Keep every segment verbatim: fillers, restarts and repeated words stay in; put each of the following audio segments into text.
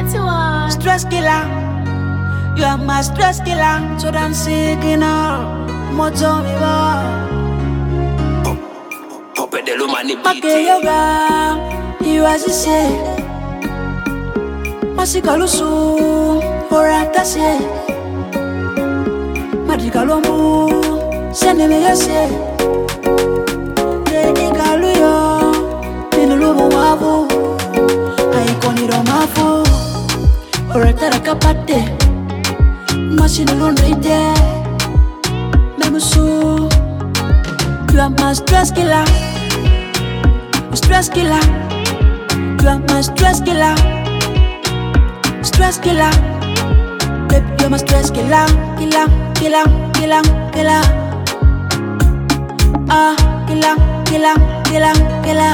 Stress killer, you are my stress killer. So I'm signal, moto mi va. Pope de l'umani Make yoga, you as you say. Masikalusu, orata se. Madrigalombu, send me yase. De igaluyo, minulumu wavu. Aikoniro mafu. Oratara kapate Machine lunrite Memusu You are my stress killer Stress killer You are my stress killer Stress killer Baby, you are my stress killer Killer, killer, killer, killer Ah, killer, killer, killer, killer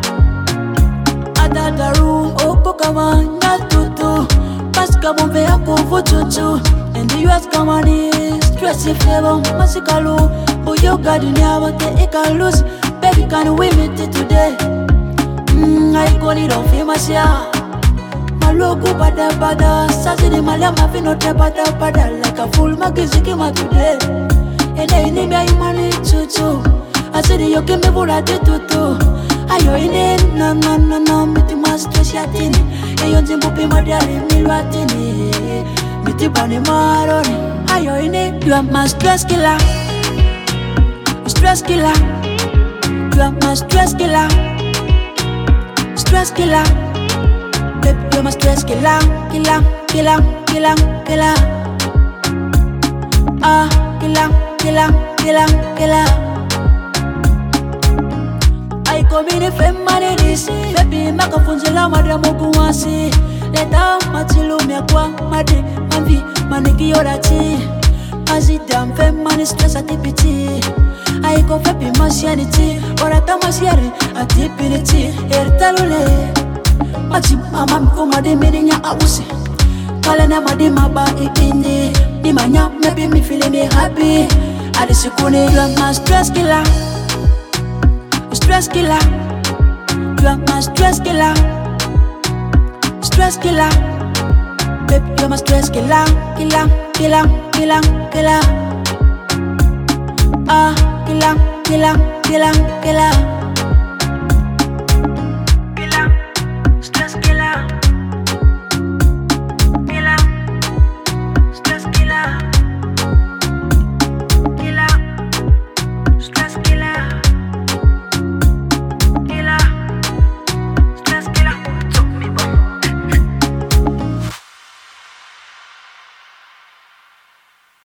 Adadaru, okokama, nyatutu Paska bombe yako vututu And the U S kamani Stressy flavor, masikalu Uyo gadunia wate ikalus Baby can we meet it today Mmm, I call it on famous ya Maluku bada bada Sasini malama fino te bada bada Like a full magiziki ma today And I need me imani tutu I said you give me burati tutu Ayo ine na na na na Miti ma stress ya tini Eyo nzimbupi madari milwatini Miti bani maroni Ayo ine You are my stress killer Stress killer You are my stress killer Stress killer Baby, you are my stress killer Killer, killer, killer, killer Ah, killer, killer, killer, killer I come in if I'm money this Baby, maka funzela madamu kuwasi Leta matilu miakwa madi Mamvi maniki yorati Azida mfe mani stress atipiti Aiko fepi masianiti Orata masiari atipiniti Ertalule Machi mama mko madi mirinya awusi Kale na madi maba ipindi Dimanya maybe me feeling me happy Adisikuni you are my stress killer Stress killer You are my stress killer Stress killer Baby, you're my stress killer Killer, killer, killer, killer Ah, killer, killer, killer, killer